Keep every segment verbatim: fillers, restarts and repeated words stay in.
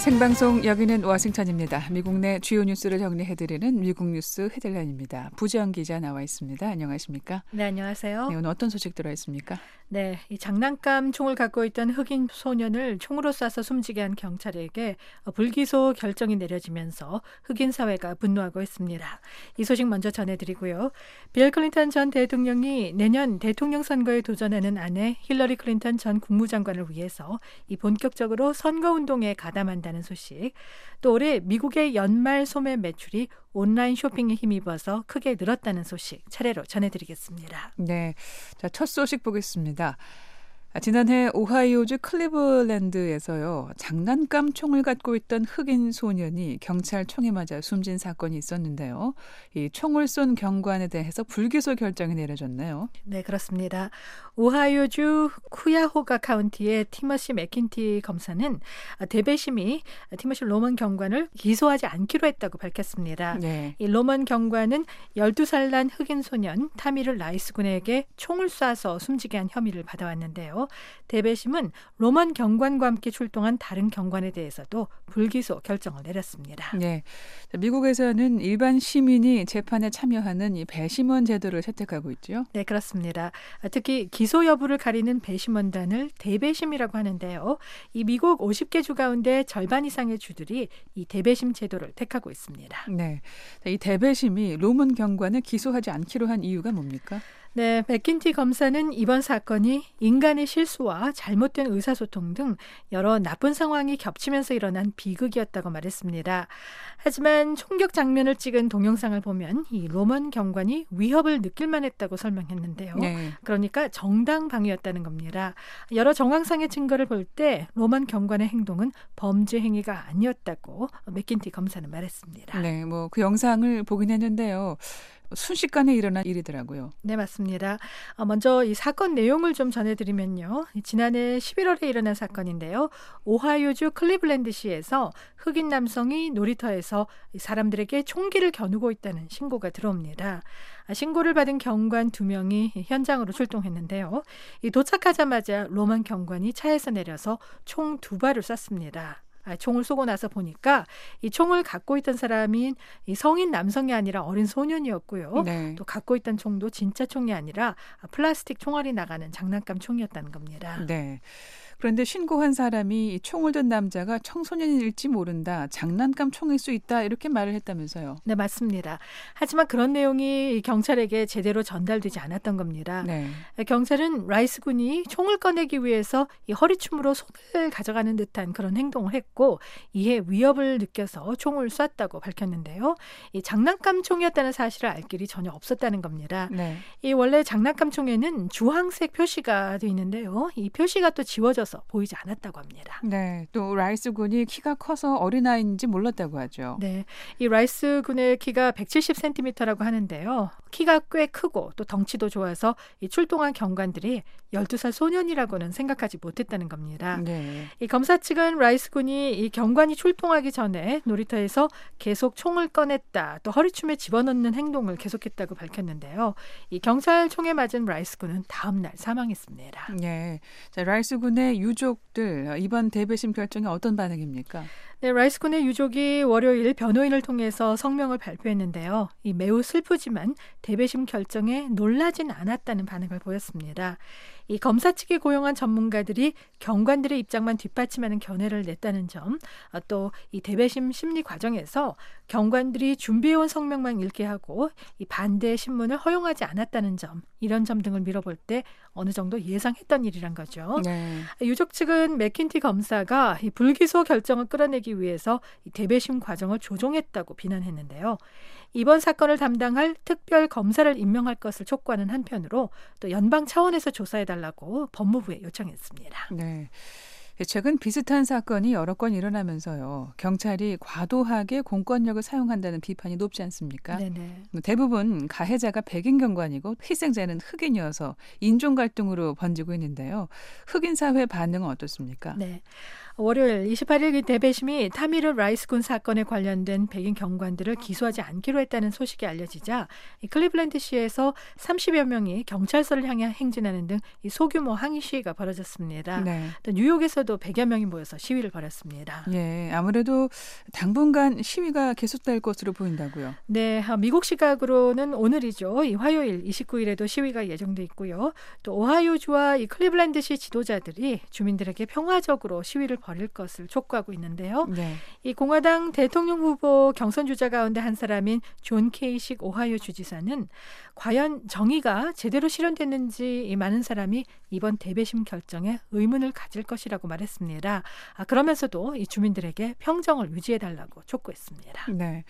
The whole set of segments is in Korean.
생방송 여기는 워싱턴입니다. 미국 내 주요 뉴스를 정리해드리는 미국 뉴스 헤드라인입니다. 부지영 기자 나와 있습니다. 안녕하십니까? 네, 안녕하세요. 네, 오늘 어떤 소식 들어있습니까? 네, 이 장난감 총을 갖고 있던 흑인 소년을 총으로 쏴서 숨지게 한 경찰에게 불기소 결정이 내려지면서 흑인 사회가 분노하고 있습니다. 이 소식 먼저 전해드리고요. 빌 클린턴 전 대통령이 내년 대통령 선거에 도전하는 아내 힐러리 클린턴 전 국무장관을 위해서 이 본격적으로 선거운동에 가담한다는 소식, 또 올해 미국의 연말 소매 매출이 온라인 쇼핑에 힘입어서 크게 늘었다는 소식 차례로 전해드리겠습니다. 네, 자, 첫 소식 보겠습니다. 지난해 오하이오주 클리블랜드에서요, 장난감 총을 갖고 있던 흑인 소년이 경찰 총에 맞아 숨진 사건이 있었는데요. 이 총을 쏜 경관에 대해서 불기소 결정이 내려졌네요. 네, 그렇습니다. 오하이오주 쿠야호가 카운티의 티머시 맥킨티 검사는 대배심이 티머시 로먼 경관을 기소하지 않기로 했다고 밝혔습니다. 네. 이 로먼 경관은 열두 살 난 흑인 소년 타미르 라이스 군에게 총을 쏴서 숨지게 한 혐의를 받아왔는데요. 대배심은 로먼 경관과 함께 출동한 다른 경관에 대해서도 불기소 결정을 내렸습니다. 네, 미국에서는 일반 시민이 재판에 참여하는 이 배심원 제도를 채택하고 있죠. 네, 그렇습니다. 특히 기소 여부를 가리는 배심원단을 대배심이라고 하는데요. 이 미국 오십 개 주 가운데 절반 이상의 주들이 이 대배심 제도를 택하고 있습니다. 네, 이 대배심이 로먼 경관을 기소하지 않기로 한 이유가 뭡니까? 네, 맥킨티 검사는 이번 사건이 인간의 실수와 잘못된 의사소통 등 여러 나쁜 상황이 겹치면서 일어난 비극이었다고 말했습니다. 하지만 총격 장면을 찍은 동영상을 보면 이 로먼 경관이 위협을 느낄만 했다고 설명했는데요. 네. 그러니까 정당방위였다는 겁니다. 여러 정황상의 증거를 볼 때 로먼 경관의 행동은 범죄 행위가 아니었다고 맥킨티 검사는 말했습니다. 네, 뭐 그 영상을 보긴 했는데요. 순식간에 일어난 일이더라고요. 네, 맞습니다. 먼저 이 사건 내용을 좀 전해드리면요. 지난해 십일월에 일어난 사건인데요. 오하이오주 클리블랜드시에서 흑인 남성이 놀이터에서 사람들에게 총기를 겨누고 있다는 신고가 들어옵니다. 신고를 받은 경관 두 명이 현장으로 출동했는데요. 이 도착하자마자 로만 경관이 차에서 내려서 총 두 발을 쐈습니다. 아, 총을 쏘고 나서 보니까 이 총을 갖고 있던 사람이 이 성인 남성이 아니라 어린 소년이었고요. 네. 또 갖고 있던 총도 진짜 총이 아니라 플라스틱 총알이 나가는 장난감 총이었다는 겁니다. 네. 그런데 신고한 사람이 총을 든 남자가 청소년일지 모른다, 장난감 총일 수 있다 이렇게 말을 했다면서요. 네, 맞습니다. 하지만 그런 내용이 경찰에게 제대로 전달되지 않았던 겁니다. 네. 경찰은 라이스 군이 총을 꺼내기 위해서 이 허리춤으로 손을 가져가는 듯한 그런 행동을 했고 이에 위협을 느껴서 총을 쐈다고 밝혔는데요. 이 장난감 총이었다는 사실을 알 길이 전혀 없었다는 겁니다. 네. 이 원래 장난감 총에는 주황색 표시가 돼 있는데요. 이 표시가 또 지워져서 보이지 않았다고 합니다. 네, 또 라이스 군이 키가 커서 어린아이인지 몰랐다고 하죠. 네, 이 라이스 군의 키가 백칠십 센티미터라고 하는데요. 키가 꽤 크고 또 덩치도 좋아서 이 출동한 경관들이 열두 살 소년이라고는 생각하지 못했다는 겁니다. 네. 이 검사 측은 라이스 군이 이 경관이 출동하기 전에 놀이터에서 계속 총을 꺼냈다, 또 허리춤에 집어넣는 행동을 계속했다고 밝혔는데요. 이 경찰 총에 맞은 라이스 군은 다음 날 사망했습니다. 네, 자, 라이스 군의 유족들 이번 대배심 결정에 어떤 반응입니까? 네, 라이스 군의 유족이 월요일 변호인을 통해서 성명을 발표했는데요. 이 매우 슬프지만 대배심 결정에 놀라진 않았다는 반응을 보였습니다. 이 검사 측이 고용한 전문가들이 경관들의 입장만 뒷받침하는 견해를 냈다는 점, 또 이 대배심 심리 과정에서 경관들이 준비해온 성명만 읽게 하고 이 반대 신문을 허용하지 않았다는 점, 이런 점 등을 미뤄볼 때 어느 정도 예상했던 일이란 거죠. 네. 유족 측은 맥킨티 검사가 이 불기소 결정을 끌어내기 위해서 이 대배심 과정을 조종했다고 비난했는데요. 이번 사건을 담당할 특별 검사를 임명할 것을 촉구하는 한편으로 또 연방 차원에서 조사해달라고 법무부에 요청했습니다. 네. 최근 비슷한 사건이 여러 건 일어나면서요. 경찰이 과도하게 공권력을 사용한다는 비판이 높지 않습니까? 네네. 대부분 가해자가 백인 경관이고 희생자는 흑인이어서 인종 갈등으로 번지고 있는데요. 흑인 사회 반응은 어떻습니까? 네. 월요일 이십팔 일 대배심이 타미르 라이스군 사건에 관련된 백인 경관들을 기소하지 않기로 했다는 소식이 알려지자 이 클리블랜드시에서 삼십여 명이 경찰서를 향해 행진하는 등 이 소규모 항의 시위가 벌어졌습니다. 네. 또 뉴욕에서도 백여 명이 모여서 시위를 벌였습니다. 예, 아무래도 당분간 시위가 계속될 것으로 보인다고요. 네, 미국 시각으로는 오늘이죠. 이 화요일 이십구 일에도 시위가 예정돼 있고요. 또 오하이오주와 이 클리블랜드시 지도자들이 주민들에게 평화적으로 시위를 벌일 것을 촉구하고 있는데요. 네. 이 공화당 대통령 후보 경선 주자 가운데 한 사람인 존 케이식 오하이오 주지사는 과연 정의가 제대로 실현됐는지 이 많은 사람이 이번 대배심 결정에 의문을 가질 것이라고 말했습니다. 아, 그러면서도 이 주민들에게 평정을 유지해달라고 촉구했습니다. 네.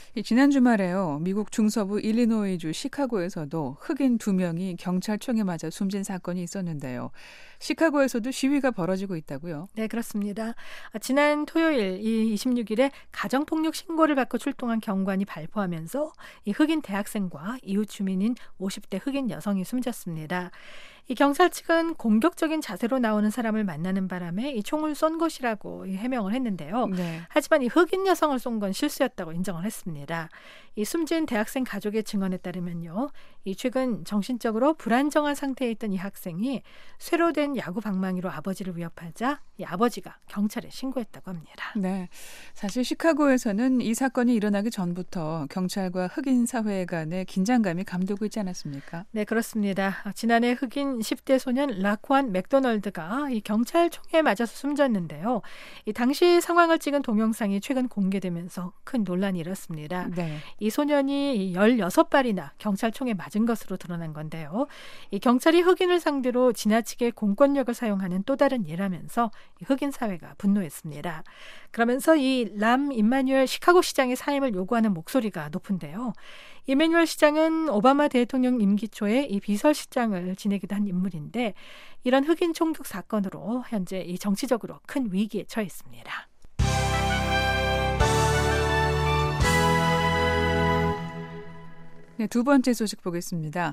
지난 주말에요. 미국 중서부 일리노이주 시카고에서도 흑인 두 명이 경찰총에 맞아 숨진 사건이 있었는데요. 시카고에서도 시위가 벌어지고 있다고요? 네, 그렇습니다. 지난 토요일 이십육 일에 가정폭력 신고를 받고 출동한 경관이 발포하면서 이 흑인 대학생과 이웃 주민인 오십 대 흑인 여성이 숨졌습니다. 이 경찰 측은 공격적인 자세로 나오는 사람을 만나는 바람에 이 총을 쏜 것이라고 해명을 했는데요. 네. 하지만 이 흑인 여성을 쏜 건 실수였다고 인정을 했습니다. 이 숨진 대학생 가족의 증언에 따르면요, 이 최근 정신적으로 불안정한 상태에 있던 이 학생이 쇠로 된 야구 방망이로 아버지를 위협하자 이 아버지가 경찰에 신고했다고 합니다. 네, 사실 시카고에서는 이 사건이 일어나기 전부터 경찰과 흑인 사회 간의 긴장감이 감돌고 있지 않았습니까? 네, 그렇습니다. 지난해 흑인 십 대 소년 라쿠안 맥도널드가 이 경찰총에 맞아서 숨졌는데요. 이 당시 상황을 찍은 동영상이 최근 공개되면서 큰 논란이 일었습니다. 네. 이 소년이 열여섯 발이나 경찰총에 맞은 것으로 드러난 건데요. 이 경찰이 흑인을 상대로 지나치게 공권력을 사용하는 또 다른 예라면서 이 흑인 사회가 분노했습니다. 그러면서 이 람 임마뉴엘 시카고 시장의 사임을 요구하는 목소리가 높은데요. 이메뉴얼 시장은 오바마 대통령 임기 초에 이 비서실장을 지내기도 한 인물인데 이런 흑인 총격 사건으로 현재 이 정치적으로 큰 위기에 처해 있습니다. 네, 두 번째 소식 보겠습니다.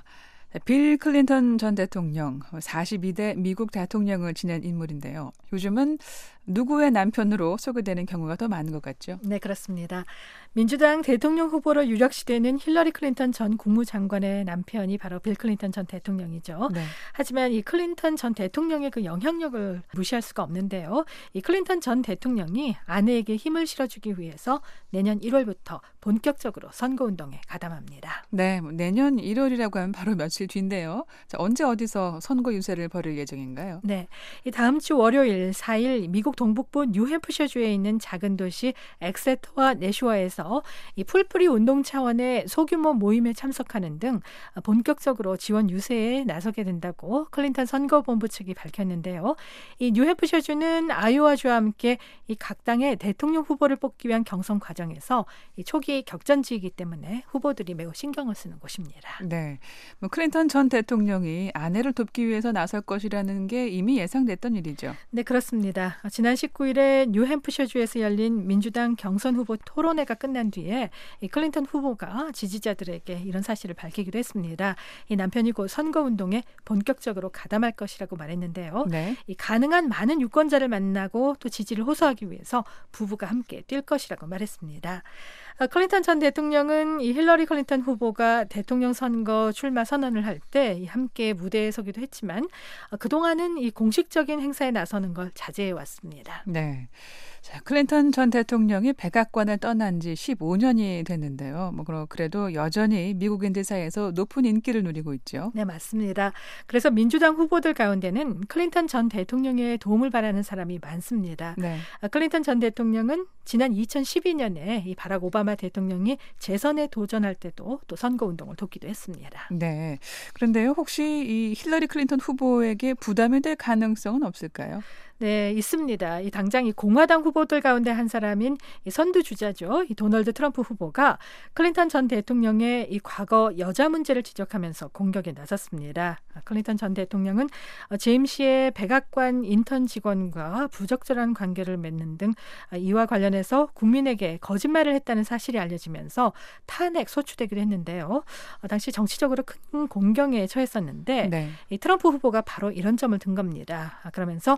빌 클린턴 전 대통령, 사십이 대 미국 대통령을 지낸 인물인데요. 요즘은 누구의 남편으로 소개되는 경우가 더 많은 것 같죠? 네, 그렇습니다. 민주당 대통령 후보로 유력시되는 힐러리 클린턴 전 국무장관의 남편이 바로 빌 클린턴 전 대통령이죠. 네. 하지만 이 클린턴 전 대통령의 그 영향력을 무시할 수가 없는데요. 이 클린턴 전 대통령이 아내에게 힘을 실어주기 위해서 내년 일월부터 본격적으로 선거운동에 가담합니다. 네, 내년 일월이라고 하면 바로 며칠 뒤인데요. 자, 언제 어디서 선거 유세를 벌일 예정인가요? 네, 이 다음 주 월요일 사 일 미국 동북부 뉴햄프셔주에 있는 작은 도시 엑세터와 내슈어에서 이 풀뿌리 운동 차원의 소규모 모임에 참석하는 등 본격적으로 지원 유세에 나서게 된다고 클린턴 선거본부 측이 밝혔는데요. 이 뉴햄프셔주는 아이오와주와 함께 이 각 당의 대통령 후보를 뽑기 위한 경선 과정에서 이 초기 격전지이기 때문에 후보들이 매우 신경을 쓰는 곳입니다. 네, 뭐 클린턴 전 대통령이 아내를 돕기 위해서 나설 것이라는 게 이미 예상됐던 일이죠. 네, 그렇습니다. 지난 십구 일에 뉴햄프셔주에서 열린 민주당 경선 후보 토론회가 끝난 뒤에 이 클린턴 후보가 지지자들에게 이런 사실을 밝히기도 했습니다. 이 남편이 곧 선거운동에 본격적으로 가담할 것이라고 말했는데요. 네. 이 가능한 많은 유권자를 만나고 또 지지를 호소하기 위해서 부부가 함께 뛸 것이라고 말했습니다. 클린턴 전 대통령은 이 힐러리 클린턴 후보가 대통령 선거 출마 선언을 할 때 함께 무대에 서기도 했지만 그동안은 이 공식적인 행사에 나서는 걸 자제해 왔습니다. 네. 자, 클린턴 전 대통령이 백악관을 떠난 지 십오 년이 됐는데요. 뭐 그래도 여전히 미국인들 사이에서 높은 인기를 누리고 있죠. 네, 맞습니다. 그래서 민주당 후보들 가운데는 클린턴 전 대통령의 도움을 바라는 사람이 많습니다. 네. 클린턴 전 대통령은 지난 이천십이 년에 이 바락 오바마 대통령이 재선에 도전할 때도 또 선거운동을 돕기도 했습니다. 네. 그런데요, 혹시 이 힐러리 클린턴 후보에게 부담이 될 가능성은 없을까요? 네, 있습니다. 이 당장 이 공화당 후보들 가운데 한 사람인 이 선두 주자죠. 이 도널드 트럼프 후보가 클린턴 전 대통령의 이 과거 여자 문제를 지적하면서 공격에 나섰습니다. 클린턴 전 대통령은 재임 시에 백악관 인턴 직원과 부적절한 관계를 맺는 등 이와 관련해서 국민에게 거짓말을 했다는 사실이 알려지면서 탄핵 소추되기도 했는데요. 당시 정치적으로 큰 공경에 처했었는데 네. 이 트럼프 후보가 바로 이런 점을 든 겁니다. 그러면서 클린턴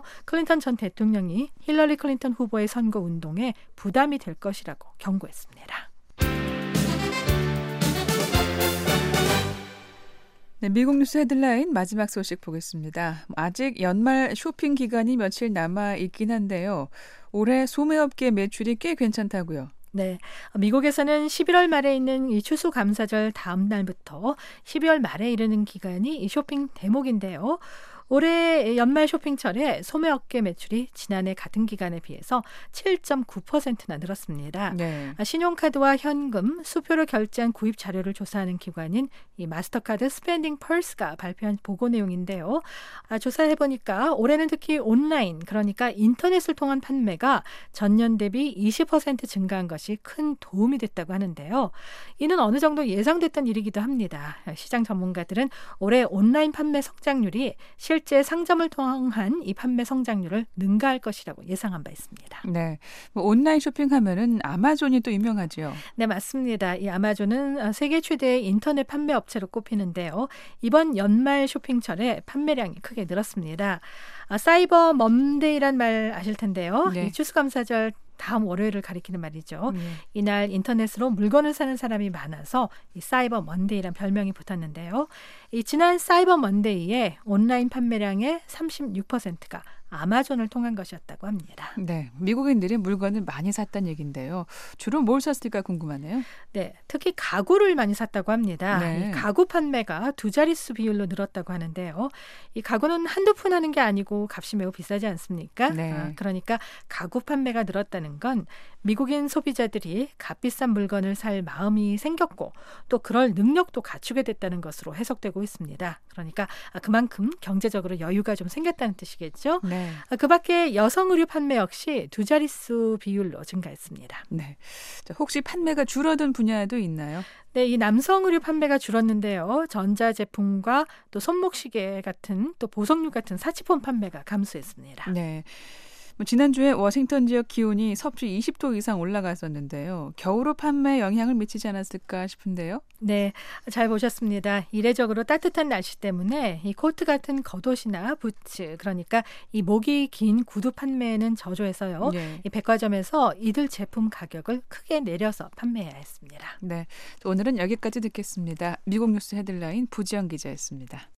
클린턴 전 대통령이 힐러리 클린턴 후보의 선거 운동에 부담이 될 것이라고 경고했습니다. 네, 미국 뉴스 헤드라인 마지막 소식 보겠습니다. 아직 연말 쇼핑 기간이 며칠 남아 있긴 한데요. 올해 소매업계 매출이 꽤 괜찮다고요. 네, 미국에서는 십일월 말에 있는 이 추수감사절 다음 날부터 십이월 말에 이르는 기간이 이 쇼핑 대목인데요. 올해 연말 쇼핑철에 소매업계 매출이 지난해 같은 기간에 비해서 칠 점 구 퍼센트나 늘었습니다. 네. 신용카드와 현금, 수표로 결제한 구입 자료를 조사하는 기관인 이 마스터카드 스펜딩 펄스가 발표한 보고 내용인데요. 아, 조사해보니까 올해는 특히 온라인, 그러니까 인터넷을 통한 판매가 전년 대비 이십 퍼센트 증가한 것이 큰 도움이 됐다고 하는데요. 이는 어느 정도 예상됐던 일이기도 합니다. 시장 전문가들은 올해 온라인 판매 성장률이 실 실제 상점을 통한 이 판매 성장률을 능가할 것이라고 예상한 바 있습니다. 네, 뭐 온라인 쇼핑하면은 아마존이 또 유명하죠. 네, 맞습니다. 이 아마존은 세계 최대의 인터넷 판매 업체로 꼽히는데요. 이번 연말 쇼핑철에 판매량이 크게 늘었습니다. 아, 사이버 먼데이란 말 아실 텐데요. 네. 이 추수감사절 다음 월요일을 가리키는 말이죠. 네. 이날 인터넷으로 물건을 사는 사람이 많아서 이 사이버 먼데이란 별명이 붙었는데요. 이 지난 사이버 먼데이에 온라인 판매량의 삼십육 퍼센트가 아마존을 통한 것이었다고 합니다. 네, 미국인들이 물건을 많이 샀다는 얘기인데요. 주로 뭘 샀을까 궁금하네요. 네, 특히 가구를 많이 샀다고 합니다. 네. 이 가구 판매가 두 자릿수 비율로 늘었다고 하는데요. 이 가구는 한두 푼 하는 게 아니고 값이 매우 비싸지 않습니까? 네. 아, 그러니까 가구 판매가 늘었다는 건 미국인 소비자들이 값비싼 물건을 살 마음이 생겼고 또 그럴 능력도 갖추게 됐다는 것으로 해석되고 있습니다. 그러니까 그만큼 경제적으로 여유가 좀 생겼다는 뜻이겠죠. 네. 그 밖에 여성 의류 판매 역시 두 자릿수 비율로 증가했습니다. 네. 자, 혹시 판매가 줄어든 분야도 있나요? 네, 이 남성 의류 판매가 줄었는데요. 전자제품과 또 손목시계 같은 또 보석류 같은 사치품 판매가 감소했습니다. 네. 뭐 지난주에 워싱턴 지역 기온이 섭씨 이십 도 이상 올라갔었는데요. 겨울옷 판매에 영향을 미치지 않았을까 싶은데요. 네, 잘 보셨습니다. 이례적으로 따뜻한 날씨 때문에 이 코트 같은 겉옷이나 부츠, 그러니까 이 목이 긴 구두 판매에는 저조해서요. 네. 이 백화점에서 이들 제품 가격을 크게 내려서 판매해야 했습니다. 네, 오늘은 여기까지 듣겠습니다. 미국 뉴스 헤드라인 부지영 기자였습니다.